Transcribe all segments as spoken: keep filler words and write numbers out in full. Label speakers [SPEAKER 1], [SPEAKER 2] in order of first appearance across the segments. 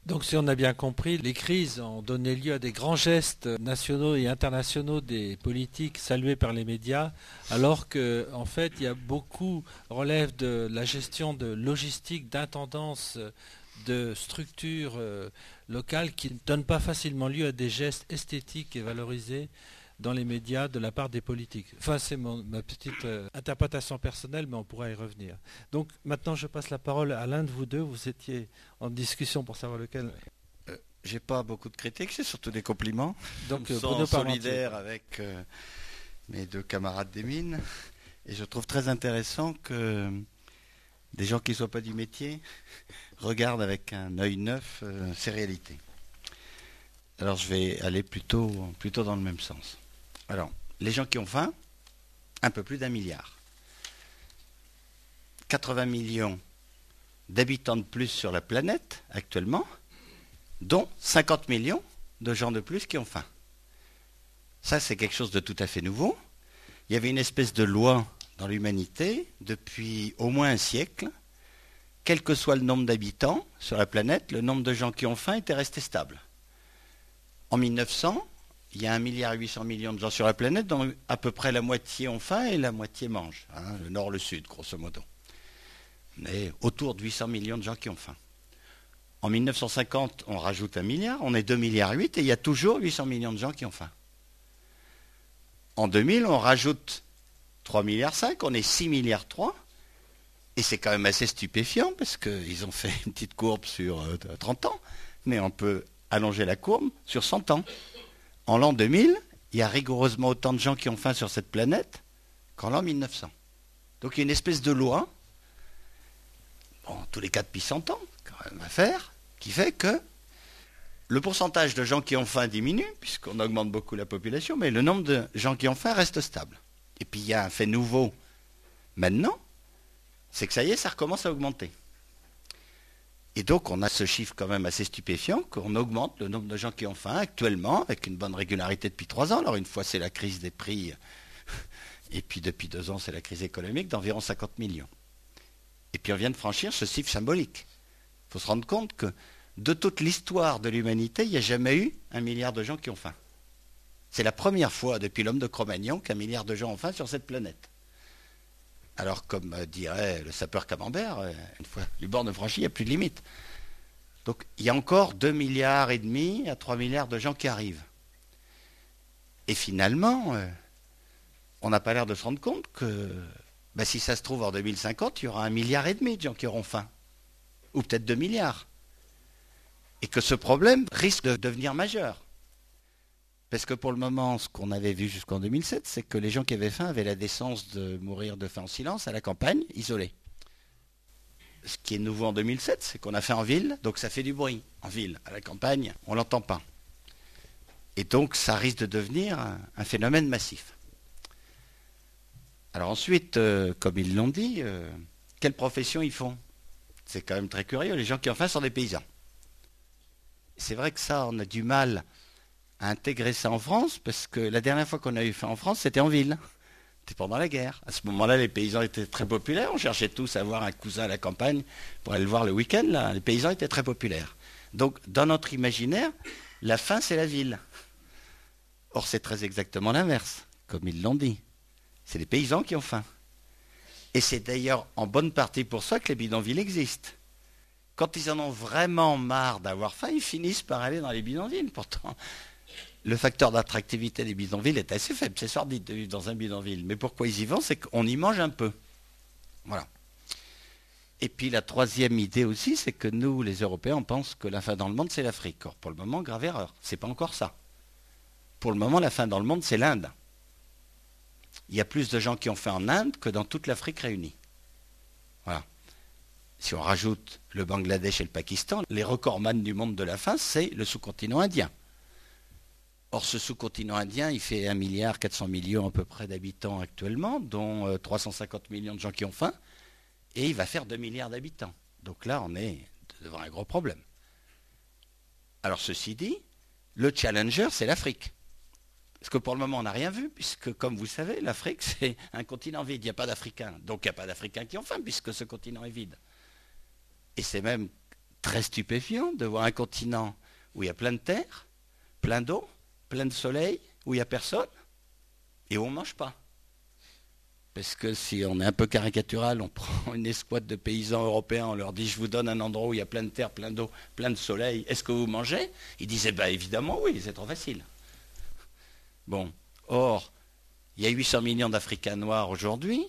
[SPEAKER 1] Donc si on a bien compris, les crises ont donné lieu à des grands gestes nationaux et internationaux des politiques salués par les médias, alors que en fait il y a beaucoup relève de la gestion de logistique, d'intendance, de structures euh, locales qui ne donnent pas facilement lieu à des gestes esthétiques et valorisés dans les médias de la part des politiques. Enfin, c'est mon- ma petite euh, interprétation personnelle, mais on pourra y revenir. Donc maintenant, je passe la parole à l'un de vous deux. Vous étiez en discussion pour savoir lequel.
[SPEAKER 2] Euh, j'ai pas beaucoup de critiques, c'est surtout des compliments. Je me
[SPEAKER 1] Donc euh, Bruno
[SPEAKER 2] sens
[SPEAKER 1] Parmentier.
[SPEAKER 2] solidaire avec euh, mes deux camarades des mines et je trouve très intéressant que des gens qui ne soient pas du métier regardent avec un œil neuf euh, ces réalités. Alors je vais aller plutôt, plutôt dans le même sens. Alors, les gens qui ont faim, un peu plus d'un milliard. quatre-vingts millions d'habitants de plus sur la planète actuellement, dont cinquante millions de gens de plus qui ont faim. Ça, c'est quelque chose de tout à fait nouveau. Il y avait une espèce de loi dans l'humanité depuis au moins un siècle. Quel que soit le nombre d'habitants sur la planète, le nombre de gens qui ont faim était resté stable. En mille neuf cents, il y a un milliard huit cents millions de gens sur la planète, dont à peu près la moitié ont faim et la moitié mangent. Hein, le nord, le sud, grosso modo. Mais autour de huit cents millions de gens qui ont faim. En mille neuf cent cinquante, on rajoute un milliard, on est deux milliards huit et il y a toujours huit cents millions de gens qui ont faim. En deux mille, on rajoute trois milliards cinq, on est six milliards trois. Et c'est quand même assez stupéfiant parce qu'ils ont fait une petite courbe sur euh, trente ans, mais on peut allonger la courbe sur cent ans. En l'an deux mille, il y a rigoureusement autant de gens qui ont faim sur cette planète qu'en l'an mille neuf cents. Donc il y a une espèce de loi, bon, tous les cas depuis cent ans, quand même à faire, qui fait que le pourcentage de gens qui ont faim diminue, puisqu'on augmente beaucoup la population, mais le nombre de gens qui ont faim reste stable. Et puis il y a un fait nouveau maintenant, c'est que ça y est, ça recommence à augmenter. Et donc on a ce chiffre quand même assez stupéfiant, qu'on augmente le nombre de gens qui ont faim actuellement, avec une bonne régularité depuis trois ans. Alors une fois c'est la crise des prix, et puis depuis deux ans c'est la crise économique d'environ cinquante millions. Et puis on vient de franchir ce chiffre symbolique. Il faut se rendre compte que de toute l'histoire de l'humanité, il n'y a jamais eu un milliard de gens qui ont faim. C'est la première fois depuis l'homme de Cro-Magnon qu'un milliard de gens ont faim sur cette planète. Alors, comme euh, dirait le sapeur Camembert, euh, une fois les bornes franchies, il n'y a plus de limite. Donc, il y a encore deux milliards et demi à trois milliards de gens qui arrivent. Et finalement, euh, on n'a pas l'air de se rendre compte que ben, si ça se trouve en deux mille cinquante, il y aura un milliard et demi de gens qui auront faim. Ou peut-être deux milliards. Et que ce problème risque de devenir majeur. Parce que pour le moment, ce qu'on avait vu jusqu'en deux mille sept, c'est que les gens qui avaient faim avaient la décence de mourir de faim en silence, à la campagne, isolés. Ce qui est nouveau en deux mille sept, c'est qu'on a fait en ville, donc ça fait du bruit. En ville, à la campagne, on ne l'entend pas. Et donc ça risque de devenir un, un phénomène massif. Alors ensuite, euh, comme ils l'ont dit, euh, quelle profession ils font? C'est quand même très curieux, les gens qui ont faim sont des paysans. C'est vrai que ça, on a du mal à intégrer ça en France, parce que la dernière fois qu'on a eu faim en France, c'était en ville. C'était pendant la guerre. À ce moment-là, les paysans étaient très populaires. On cherchait tous à avoir un cousin à la campagne pour aller le voir le week-end. Là. Les paysans étaient très populaires. Donc, dans notre imaginaire, la faim, c'est la ville. Or, c'est très exactement l'inverse, comme ils l'ont dit. C'est les paysans qui ont faim. Et c'est d'ailleurs en bonne partie pour ça que les bidonvilles existent. Quand ils en ont vraiment marre d'avoir faim, ils finissent par aller dans les bidonvilles. Pourtant, le facteur d'attractivité des bidonvilles est assez faible. C'est sordide de vivre dans un bidonville. Mais pourquoi ils y vont? C'est qu'on y mange un peu. Voilà. Et puis la troisième idée aussi, c'est que nous, les Européens, on pense que la faim dans le monde, c'est l'Afrique. Or, pour le moment, grave erreur. C'est pas encore ça. Pour le moment, la faim dans le monde, c'est l'Inde. Il y a plus de gens qui ont faim en Inde que dans toute l'Afrique réunie. Voilà. Si on rajoute le Bangladesh et le Pakistan, les recordman du monde de la faim, c'est le sous-continent indien. Or, ce sous-continent indien, il fait un milliard quatre cents millions à peu près d'habitants actuellement, dont euh, trois cent cinquante millions de gens qui ont faim, et il va faire deux milliards d'habitants. Donc là, on est devant un gros problème. Alors, ceci dit, le challenger, c'est l'Afrique. Parce que pour le moment, on n'a rien vu, puisque, comme vous savez, l'Afrique, c'est un continent vide. Il n'y a pas d'Africains. Donc, il n'y a pas d'Africains qui ont faim, puisque ce continent est vide. Et c'est même très stupéfiant de voir un continent où il y a plein de terre, plein d'eau, plein de soleil, où il n'y a personne, et où on ne mange pas. Parce que si on est un peu caricatural, on prend une escouade de paysans européens, on leur dit je vous donne un endroit où il y a plein de terre, plein d'eau, plein de soleil, est-ce que vous mangez? Ils disaient bah évidemment oui, c'est trop facile. Bon, or, il y a huit cents millions d'Africains noirs aujourd'hui,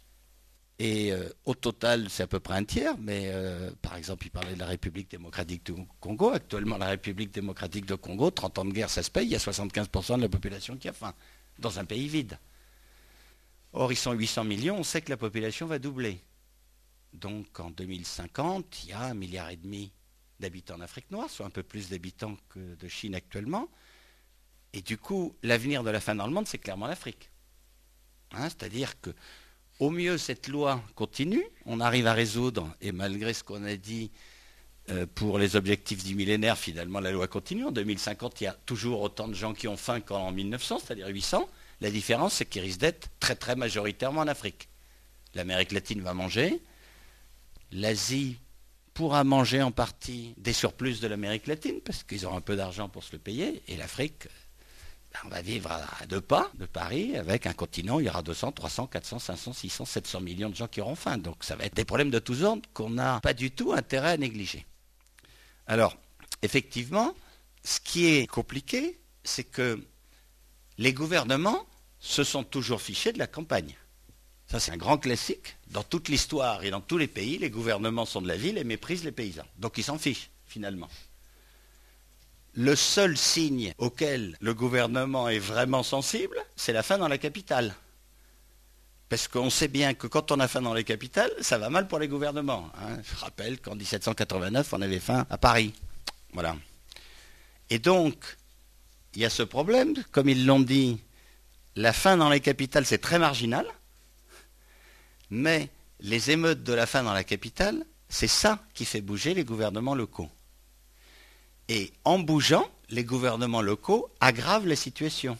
[SPEAKER 2] et euh, au total c'est à peu près un tiers, mais euh, par exemple il parlait de la République démocratique du Congo, actuellement la République démocratique du Congo, trente ans de guerre ça se paye, il y a soixante-quinze pour cent de la population qui a faim, dans un pays vide. Or, ils sont huit cents millions, on sait que la population va doubler. Donc, en deux mille cinquante, il y a un milliard et demi d'habitants en Afrique noire, soit un peu plus d'habitants que de Chine actuellement. Et du coup, l'avenir de la faim dans le monde, c'est clairement l'Afrique. Hein, c'est-à-dire que, au mieux, cette loi continue, on arrive à résoudre, et malgré ce qu'on a dit euh, pour les objectifs du millénaire, finalement, la loi continue. En deux mille cinquante, il y a toujours autant de gens qui ont faim qu'en mille neuf cents, c'est-à-dire huit cents. La différence, c'est qu'il risque d'être très très majoritairement en Afrique. L'Amérique latine va manger, l'Asie pourra manger en partie des surplus de l'Amérique latine, parce qu'ils auront un peu d'argent pour se le payer, et l'Afrique, ben, on va vivre à deux pas de Paris, avec un continent, il y aura deux cents, trois cents, quatre cents, cinq cents, six cents, sept cents millions de gens qui auront faim. Donc ça va être des problèmes de tous ordres qu'on n'a pas du tout intérêt à négliger. Alors, effectivement, ce qui est compliqué, c'est que les gouvernements se sont toujours fichés de la campagne. Ça, c'est un grand classique. Dans toute l'histoire et dans tous les pays, les gouvernements sont de la ville et méprisent les paysans. Donc ils s'en fichent, finalement. Le seul signe auquel le gouvernement est vraiment sensible, c'est la faim dans la capitale. Parce qu'on sait bien que quand on a faim dans les capitales, ça va mal pour les gouvernements. Hein. Je rappelle qu'en dix-sept cent quatre-vingt-neuf, on avait faim à Paris. Voilà. Et donc, il y a ce problème, comme ils l'ont dit, la faim dans les capitales, c'est très marginal, mais les émeutes de la faim dans la capitale, c'est ça qui fait bouger les gouvernements locaux. Et en bougeant, les gouvernements locaux aggravent la situation.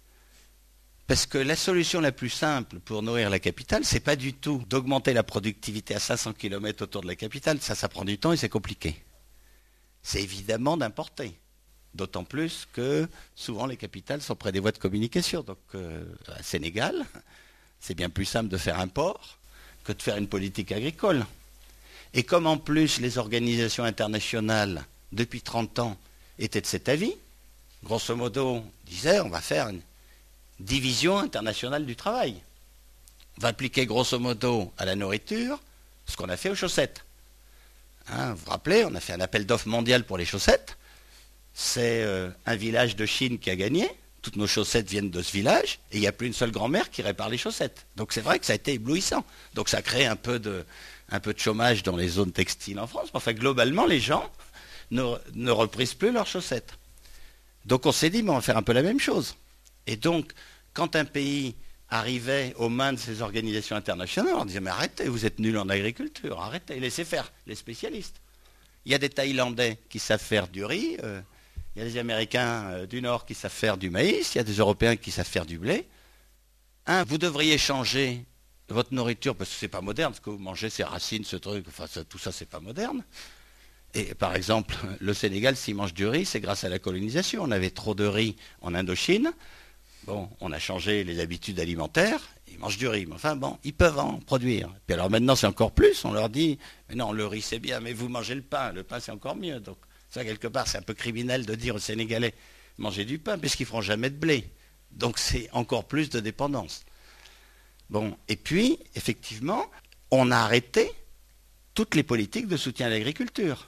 [SPEAKER 2] Parce que la solution la plus simple pour nourrir la capitale, c'est pas du tout d'augmenter la productivité à cinq cents kilomètres autour de la capitale, ça, ça prend du temps et c'est compliqué. C'est évidemment d'importer. D'autant plus que souvent les capitales sont près des voies de communication. Donc euh, à Sénégal, c'est bien plus simple de faire un port que de faire une politique agricole. Et comme en plus les organisations internationales, depuis trente ans, étaient de cet avis, grosso modo, disaient on va faire une division internationale du travail. On va appliquer grosso modo à la nourriture ce qu'on a fait aux chaussettes. Hein, vous vous rappelez, on a fait un appel d'offres mondial pour les chaussettes. C'est euh, un village de Chine qui a gagné. Toutes nos chaussettes viennent de ce village. Et il n'y a plus une seule grand-mère qui répare les chaussettes. Donc c'est vrai que ça a été éblouissant. Donc ça a créé un peu de, un peu de chômage dans les zones textiles en France. Mais enfin, globalement, les gens ne, ne reprisent plus leurs chaussettes. Donc on s'est dit, mais on va faire un peu la même chose. Et donc, quand un pays arrivait aux mains de ces organisations internationales, on disait, mais arrêtez, vous êtes nuls en agriculture. Arrêtez, laissez faire les spécialistes. Il y a des Thaïlandais qui savent faire du riz. Euh, Il y a des Américains euh, du Nord qui savent faire du maïs, il y a des Européens qui savent faire du blé. Un, vous devriez changer votre nourriture, parce que c'est pas moderne, ce que vous mangez, ces racines, ce truc, enfin ça, tout ça c'est pas moderne. Et par exemple, le Sénégal, s'il mange du riz, c'est grâce à la colonisation. On avait trop de riz en Indochine. Bon, on a changé les habitudes alimentaires, ils mangent du riz, mais enfin bon, ils peuvent en produire. Puis alors maintenant c'est encore plus, on leur dit, mais non, le riz c'est bien, mais vous mangez le pain, le pain c'est encore mieux. Donc ça, quelque part, c'est un peu criminel de dire aux Sénégalais, mangez du pain, puisqu'ils ne feront jamais de blé. Donc c'est encore plus de dépendance. Bon, et puis, effectivement, on a arrêté toutes les politiques de soutien à l'agriculture.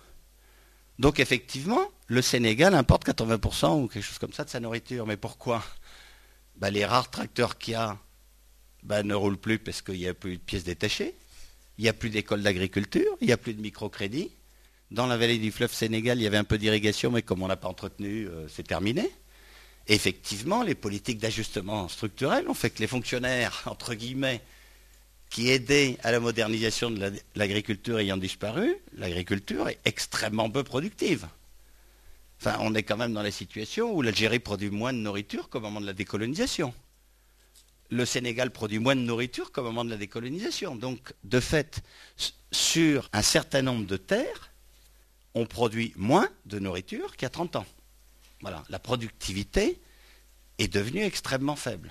[SPEAKER 2] Donc effectivement, le Sénégal importe quatre-vingts pour cent ou quelque chose comme ça de sa nourriture. Mais pourquoi? Ben, les rares tracteurs qu'il y a ben, ne roulent plus parce qu'il n'y a plus de pièces détachées, il n'y a plus d'école d'agriculture, il n'y a plus de microcrédit. Dans la vallée du fleuve Sénégal, il y avait un peu d'irrigation, mais comme on n'a pas entretenu, euh, c'est terminé. Et effectivement, les politiques d'ajustement structurel ont fait que les fonctionnaires, entre guillemets, qui aidaient à la modernisation de l'agriculture ayant disparu, l'agriculture est extrêmement peu productive. Enfin, on est quand même dans la situation où l'Algérie produit moins de nourriture qu'au moment de la décolonisation. Le Sénégal produit moins de nourriture qu'au moment de la décolonisation. Donc, de fait, sur un certain nombre de terres, on produit moins de nourriture qu'il y a trente ans. Voilà, la productivité est devenue extrêmement faible.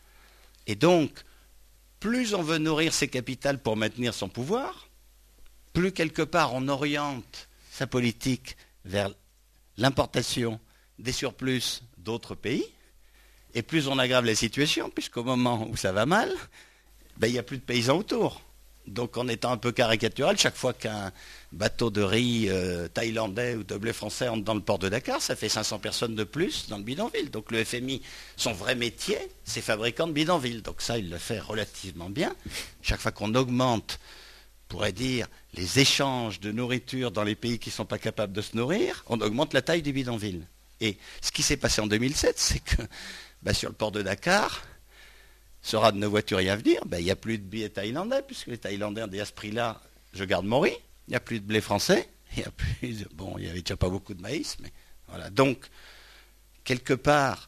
[SPEAKER 2] Et donc, plus on veut nourrir ses capitales pour maintenir son pouvoir, plus quelque part on oriente sa politique vers l'importation des surplus d'autres pays, et plus on aggrave la situation, puisqu'au moment où ça va mal, ben, il n'y a plus de paysans autour. Donc en étant un peu caricatural, chaque fois qu'un bateau de riz euh, thaïlandais ou de blé français entre dans le port de Dakar, ça fait cinq cents personnes de plus dans le bidonville. Donc le F M I, son vrai métier, c'est fabricant de bidonville. Donc ça, il le fait relativement bien. Chaque fois qu'on augmente, on pourrait dire, les échanges de nourriture dans les pays qui ne sont pas capables de se nourrir, on augmente la taille du bidonville. Et ce qui s'est passé en deux mille sept, c'est que bah, sur le port de Dakar, sera de nos voituriers à venir, ben, il n'y a plus de billets thaïlandais, puisque les Thaïlandais ont dit à ce prix-là, je garde mon riz. Il n'y a plus de blé français. Il n'y a plus de... Bon, il n'y avait déjà pas beaucoup de maïs, mais voilà. Donc, quelque part,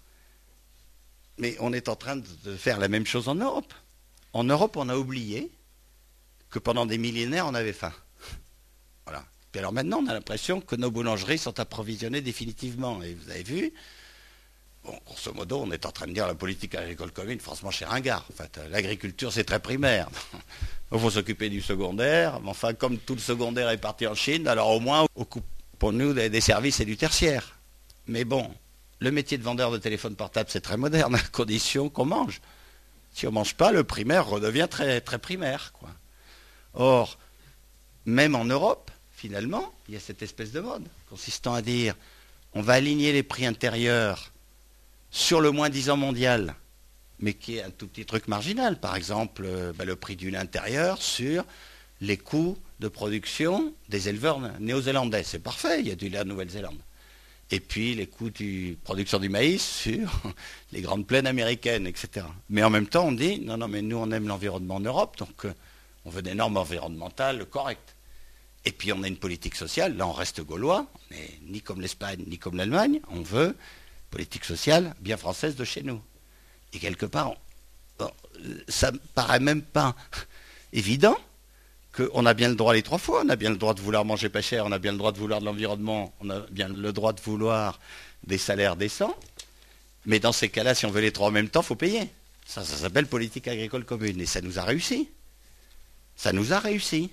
[SPEAKER 2] mais on est en train de faire la même chose en Europe. En Europe, on a oublié que pendant des millénaires, on avait faim. Voilà. Puis alors maintenant, on a l'impression que nos boulangeries sont approvisionnées définitivement. Et vous avez vu, bon, grosso modo, on est en train de dire la politique agricole commune, franchement, chez ringard. En fait, l'agriculture, c'est très primaire. Il faut s'occuper du secondaire. Mais enfin, comme tout le secondaire est parti en Chine, alors au moins, occupons-nous des, des services et du tertiaire. Mais bon, le métier de vendeur de téléphone portable, c'est très moderne, à condition qu'on mange. Si on ne mange pas, le primaire redevient très, très primaire, quoi. Or, même en Europe, finalement, il y a cette espèce de mode consistant à dire on va aligner les prix intérieurs sur le moins dix ans mondial, mais qui est un tout petit truc marginal. Par exemple, euh, bah, le prix du lait intérieur sur les coûts de production des éleveurs néo-zélandais. C'est parfait, il y a du lait en Nouvelle-Zélande. Et puis les coûts de production du maïs sur les grandes plaines américaines, et cetera. Mais en même temps, on dit, non, non, mais nous, on aime l'environnement en Europe, donc euh, on veut des normes environnementales correctes. Et puis on a une politique sociale, là on reste gaulois, on n'est ni comme l'Espagne, ni comme l'Allemagne, on veut politique sociale bien française de chez nous. Et quelque part, on, bon, ça ne paraît même pas évident qu'on a bien le droit les trois fois. On a bien le droit de vouloir manger pas cher, on a bien le droit de vouloir de l'environnement, on a bien le droit de vouloir des salaires décents. Mais dans ces cas-là, si on veut les trois en même temps, il faut payer. Ça, ça s'appelle politique agricole commune. Et ça nous a réussi. Ça nous a réussi.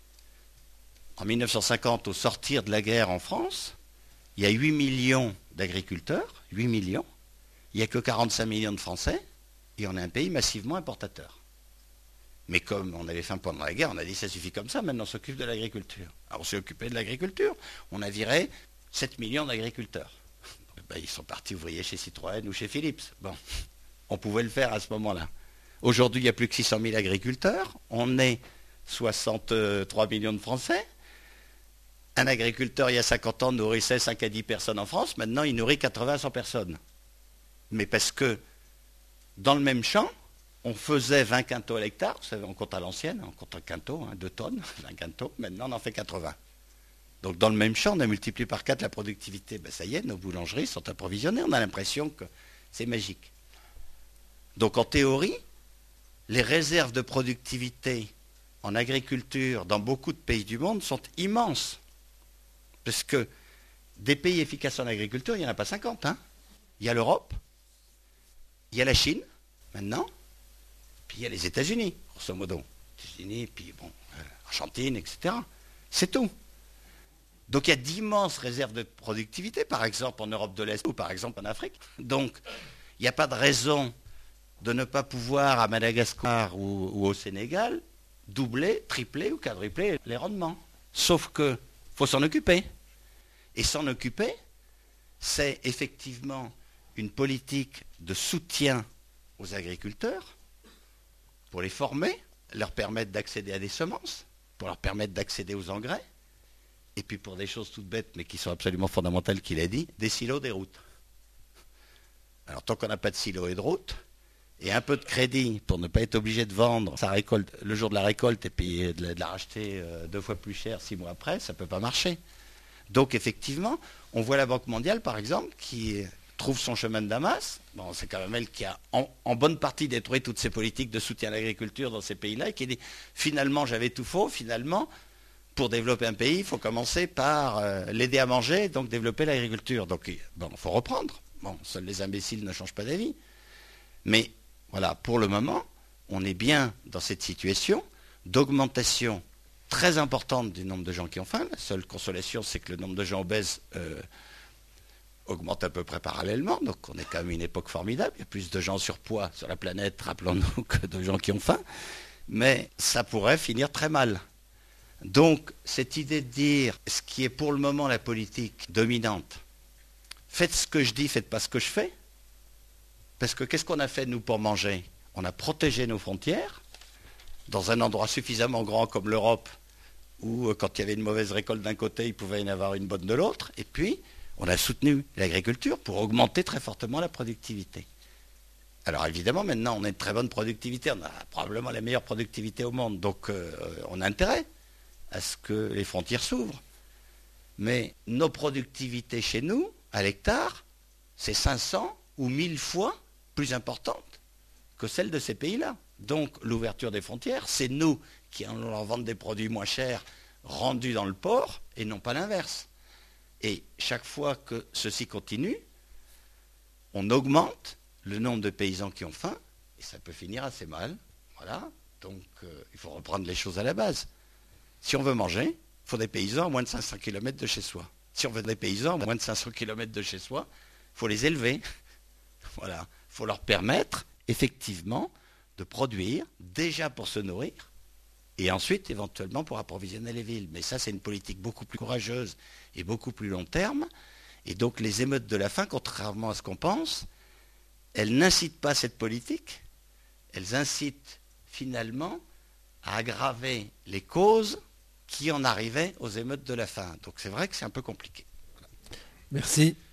[SPEAKER 2] En mille neuf cent cinquante, au sortir de la guerre en France, il y a huit millions d'agriculteurs, huit millions, il n'y a que quarante-cinq millions de Français, et on est un pays massivement importateur. Mais comme on avait faim pendant la guerre, on a dit ça suffit comme ça, maintenant on s'occupe de l'agriculture. Alors on s'est occupé de l'agriculture, on a viré sept millions d'agriculteurs. Ben, ils sont partis ouvriers chez Citroën ou chez Philips. Bon, on pouvait le faire à ce moment-là. Aujourd'hui, il y a plus que six cent mille agriculteurs, on est soixante-trois millions de Français. Un agriculteur, il y a cinquante ans, nourrissait cinq à dix personnes en France. Maintenant, il nourrit quatre-vingts à cent personnes. Mais parce que, dans le même champ, on faisait vingt quintaux à l'hectare. Vous savez, on compte à l'ancienne, on compte un quintot, hein, deux tonnes, vingt quintaux. Maintenant, on en fait quatre-vingts. Donc, dans le même champ, on a multiplié par quatre la productivité. Ben, ça y est, nos boulangeries sont approvisionnées. On a l'impression que c'est magique. Donc, en théorie, les réserves de productivité en agriculture dans beaucoup de pays du monde sont immenses. Parce que des pays efficaces en agriculture, il n'y en a pas cinquante. Hein. Il y a l'Europe, il y a la Chine, maintenant, puis il y a les États-Unis, grosso modo. Les États-Unis, puis bon, Argentine, et cetera. C'est tout. Donc il y a d'immenses réserves de productivité, par exemple en Europe de l'Est ou par exemple en Afrique. Donc il n'y a pas de raison de ne pas pouvoir à Madagascar ou, ou au Sénégal doubler, tripler ou quadrupler les rendements. Sauf que faut s'en occuper. Et s'en occuper, c'est effectivement une politique de soutien aux agriculteurs pour les former, leur permettre d'accéder à des semences, pour leur permettre d'accéder aux engrais, et puis pour des choses toutes bêtes, mais qui sont absolument fondamentales, qu'il a dit, des silos, des routes. Alors tant qu'on n'a pas de silos et de routes, et un peu de crédit pour ne pas être obligé de vendre sa récolte le jour de la récolte et puis de la, de la racheter euh, deux fois plus cher six mois après, ça ne peut pas marcher. Donc effectivement, on voit la Banque mondiale par exemple qui trouve son chemin de Damas. Bon, c'est quand même elle qui a en, en bonne partie détruit toutes ces politiques de soutien à l'agriculture dans ces pays-là et qui dit finalement j'avais tout faux, finalement pour développer un pays, il faut commencer par euh, l'aider à manger, donc développer l'agriculture. Donc, bon, il faut reprendre. Bon, seuls les imbéciles ne changent pas d'avis. Mais, voilà, pour le moment, on est bien dans cette situation d'augmentation très importante du nombre de gens qui ont faim. La seule consolation, c'est que le nombre de gens obèses euh, augmente à peu près parallèlement. Donc, on est quand même une époque formidable. Il y a plus de gens surpoids sur la planète, rappelons-nous, que de gens qui ont faim. Mais ça pourrait finir très mal. Donc, cette idée de dire ce qui est pour le moment la politique dominante, faites ce que je dis, faites pas ce que je fais. Parce que qu'est-ce qu'on a fait, nous, pour manger? On a protégé nos frontières dans un endroit suffisamment grand comme l'Europe, où quand il y avait une mauvaise récolte d'un côté, il pouvait y en avoir une bonne de l'autre. Et puis, on a soutenu l'agriculture pour augmenter très fortement la productivité. Alors évidemment, maintenant, on a une très bonne productivité. On a probablement la meilleure productivité au monde. Donc, euh, on a intérêt à ce que les frontières s'ouvrent. Mais nos productivités chez nous, à l'hectare, c'est cinq cents ou mille fois plus importante que celle de ces pays-là. Donc l'ouverture des frontières, c'est nous qui allons leur vendre des produits moins chers rendus dans le port et non pas l'inverse. Et chaque fois que ceci continue, on augmente le nombre de paysans qui ont faim et ça peut finir assez mal. Voilà. Donc euh, il faut reprendre les choses à la base. Si on veut manger, il faut des paysans à moins de cinq cents kilomètres de chez soi. Si on veut des paysans à moins de cinq cents kilomètres de chez soi, il faut les élever. Voilà. Il faut leur permettre, effectivement, de produire, déjà pour se nourrir, et ensuite, éventuellement, pour approvisionner les villes. Mais ça, c'est une politique beaucoup plus courageuse et beaucoup plus long terme. Et donc, les émeutes de la faim, contrairement à ce qu'on pense, elles n'incitent pas cette politique. Elles incitent, finalement, à aggraver les causes qui en arrivaient aux émeutes de la faim. Donc c'est vrai que c'est un peu compliqué.
[SPEAKER 1] Merci.